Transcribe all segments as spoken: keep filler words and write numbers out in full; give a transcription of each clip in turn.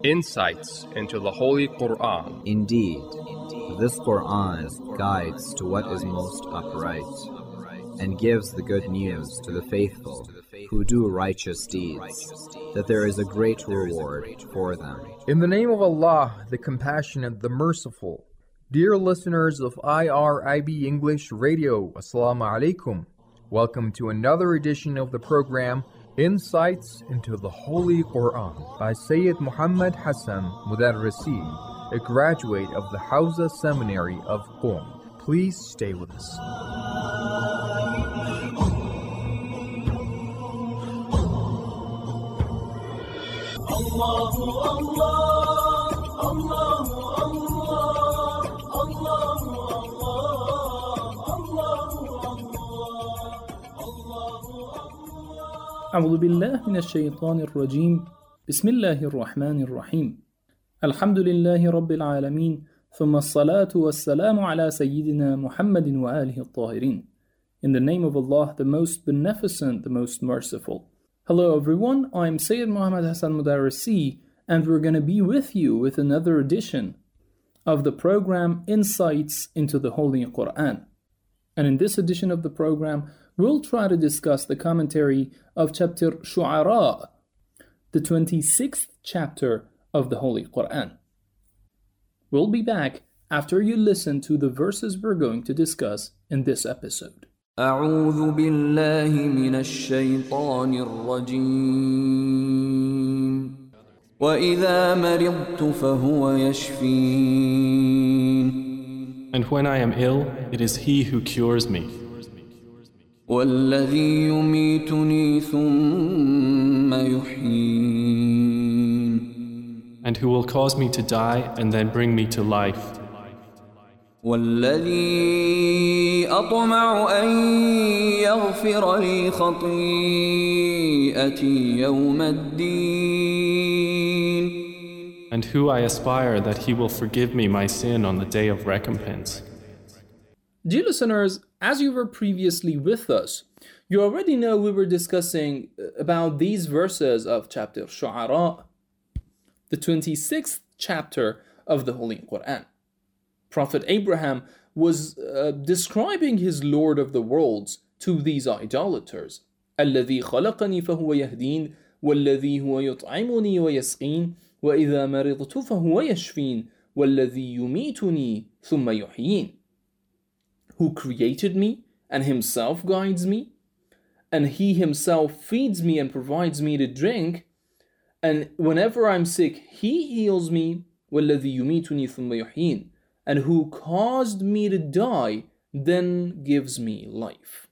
Insights into the Holy Quran. Indeed, this Quran guides to what is most upright, and gives the good news to the faithful who do righteous deeds, that there is a great reward for them. In the name of Allah, the Compassionate, the Merciful. Dear listeners of I R I B English Radio, Assalamu alaikum. Welcome to another edition of the program, Insights into the Holy Quran, by Sayyid Muhammad Hassan Mudarrisi, a graduate of the Hawza Seminary of Qom. Please stay with us. Allahu Allah, Allahu Allah, Allahu أعوذ بالله من الشيطان الرجيم بسم الله الرحمن الرحيم الحمد لله رب العالمين ثم الصلاة والسلام على سيدنا محمد وآله الطاهرين. In the name of Allah, the most beneficent, the most merciful. Hello everyone, I'm Sayyid Muhammad Hassan Mudarrisi, and we're going to be with you with another edition of the program Insights into the Holy Quran. And in this edition of the program, we'll try to discuss the commentary of chapter Shu'ara, the twenty-sixth chapter of the Holy Quran. We'll be back after you listen to the verses we're going to discuss in this episode. أعوذ بالله من الشيطان الرجيم وإذا مرضت فهو يشفين. And when I am ill, it is He who cures me. والذي يميتني ثم يحيين. And who will cause me to die and then bring me to life. والذي أطمع أن يغفر لي خطيئتي يوم الدين. And who I aspire that He will forgive me my sin on the day of recompense. Dear listeners, as you were previously with us, you already know we were discussing about these verses of chapter Shu'ara, the twenty-sixth chapter of the Holy Quran. Prophet Abraham was uh, describing his Lord of the worlds to these idolaters. الذي خلقني فهو يهدين والذي هو يطعمني ويسقين وإذا مرضت فهو يشفين والذي يميتني ثم يحيين. Who created me and himself guides me, and he himself feeds me and provides me to drink, and whenever I'm sick he heals me, وَالَّذِي يُمِيتُنِي ثُمَّ يُحْيِينِ, and who caused me to die then gives me life.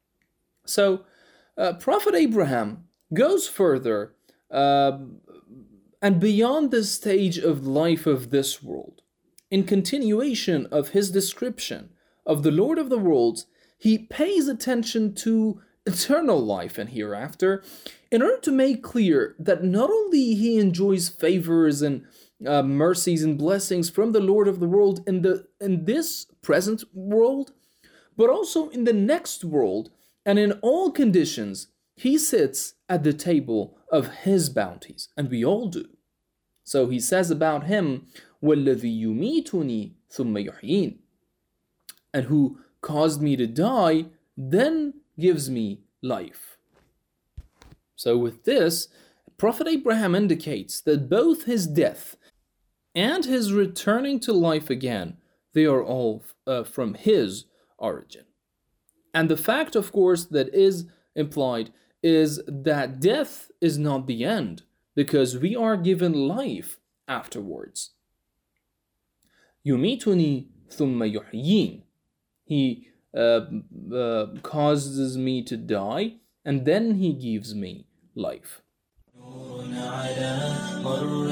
So uh, Prophet Abraham goes further uh, and beyond the stage of life of this world. In continuation of his description of the Lord of the worlds, he pays attention to eternal life and hereafter in order to make clear that not only he enjoys favors and uh, mercies and blessings from the Lord of the world in the in this present world, but also in the next world, and in all conditions he sits at the table of his bounties, and we all do. So he says about him, وَالَّذِي يُمِيتُنِي ثُمَّ يُحْيِينِ, and who caused me to die, then gives me life. So with this, Prophet Abraham indicates that both his death and his returning to life again, they are all uh, from his origin. And the fact, of course, that is implied is that death is not the end, because we are given life afterwards. يُمِيتُنِي ثُمَّ يُحْيِينِ. He uh, uh, causes me to die, and then he gives me life. على مر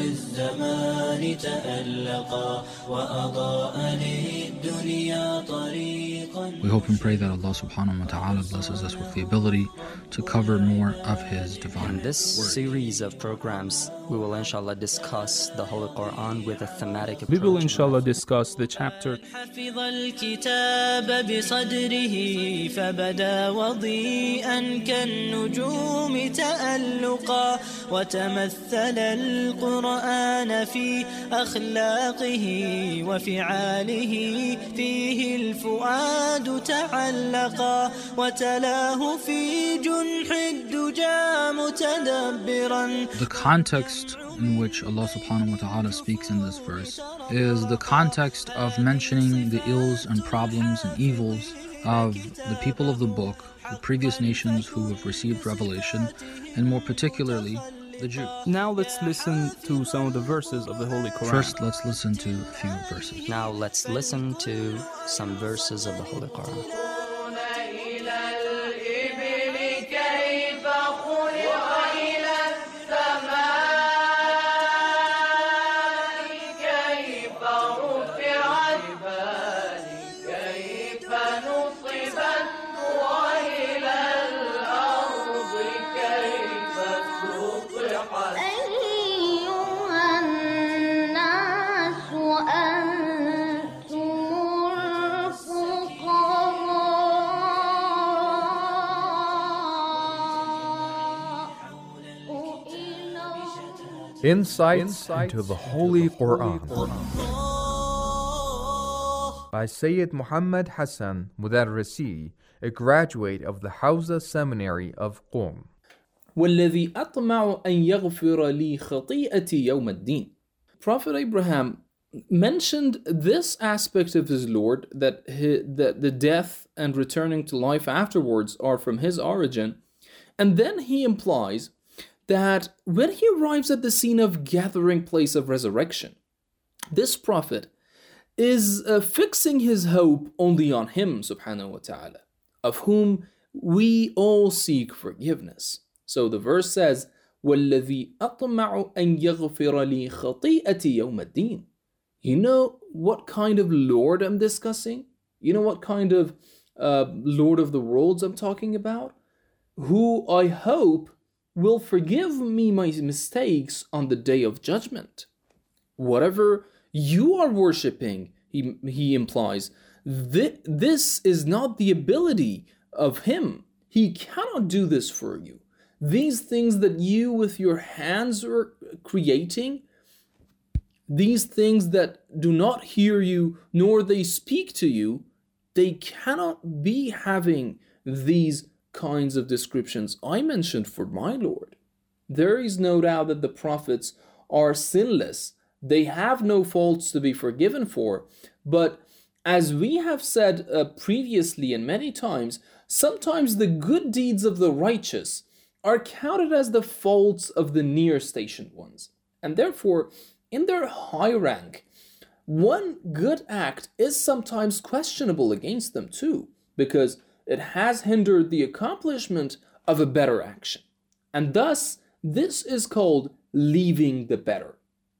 الزمان تألقا وأضاء للدنيا طريقا We hope and pray that Allah subhanahu wa ta'ala blesses us with the ability to cover more of His divine In this word. series of programs, we will inshallah discuss the Holy Quran with a thematic approach. We will inshallah discuss the chapter حفظ الكتاب بصدره فبدا وضيئا كالنجوم تألقا وتمثل القرآن في أخلاقه وفعاله فيه الفؤاد تعلقا وتلاه في جنح الدجى متدبرا. The context in which Allah subhanahu wa ta'ala speaks in this verse is the context of mentioning the ills and problems and evils of the people of the book, the previous nations who have received revelation, and more particularly the Jews. Now let's listen to some of the verses of the Holy Quran. First, let's listen to a few verses. Now let's listen to some verses of the Holy Quran. Insights into the Holy Quran by Sayyid Muhammad Hassan Mudarrisi, a graduate of the Hawza Seminary of Qom. وَالَّذِي أَطْمَعُ أَن يَغْفِرَ لِي خَطِيئَتِي يَوْمَ الدِّينِ. Prophet Abraham mentioned this aspect of his Lord, that, his, that the death and returning to life afterwards are from his origin, and then he implies that when he arrives at the scene of gathering place of resurrection, this prophet is uh, fixing his hope only on him, subhanahu wa ta'ala, of whom we all seek forgiveness. So the verse says, وَالَّذِي أَطْمَعُ أَن يَغْفِرَ لِي خَطِيئَتِي يَوْمَ الدِّينِ. You know what kind of Lord I'm discussing? You know what kind of uh, Lord of the worlds I'm talking about? Who I hope will forgive me my mistakes on the day of judgment. Whatever you are worshipping, he, he implies, th- this is not the ability of him. He cannot do this for you. These things that you with your hands are creating, these things that do not hear you nor they speak to you, they cannot be having these kinds of descriptions I mentioned for my Lord. There is no doubt that the prophets are sinless. They have no faults to be forgiven for. But as we have said uh, previously and many times, sometimes the good deeds of the righteous are counted as the faults of the near stationed ones. And therefore, in their high rank, one good act is sometimes questionable against them too, because it has hindered the accomplishment of a better action. And thus, this is called leaving the better.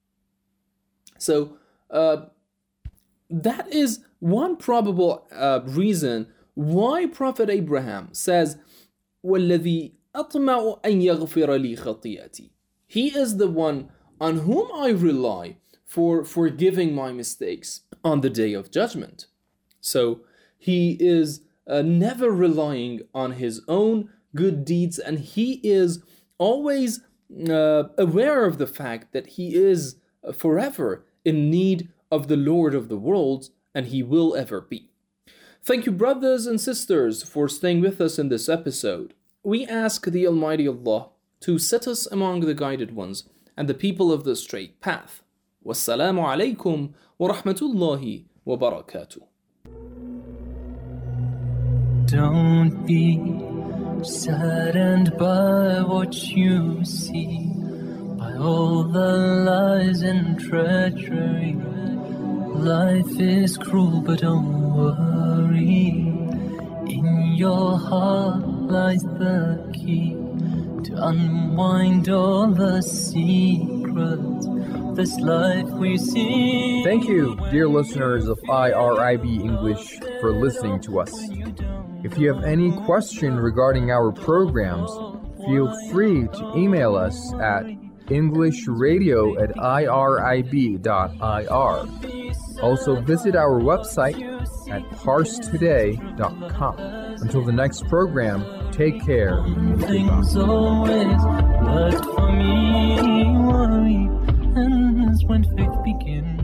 So, uh, that is one probable uh, reason why Prophet Abraham says, وَالَّذِي أَطْمَعُ أَن يَغْفِرَ لِي خَطِيئَتِي. He is the one on whom I rely for forgiving my mistakes on the day of judgment. So, he is Uh, never relying on his own good deeds, and he is always uh, aware of the fact that he is forever in need of the Lord of the worlds, and he will ever be. Thank you, brothers and sisters, for staying with us in this episode. We ask the Almighty Allah to set us among the guided ones and the people of the straight path. Wassalamu alaikum wa rahmatullahi wa barakatuh. Don't be saddened by what you see, by all the lies and treachery. Life is cruel, but don't worry. In your heart lies the key to unwind all the secrets this life we see. Thank you, dear listeners of I R I B English, for listening to us. If you have any question regarding our programs, feel free to email us at englishradio at irib dot I R. Also visit our website at parse today dot com. Until the next program, take care. Things always worked for me. Worry ends when faith begins.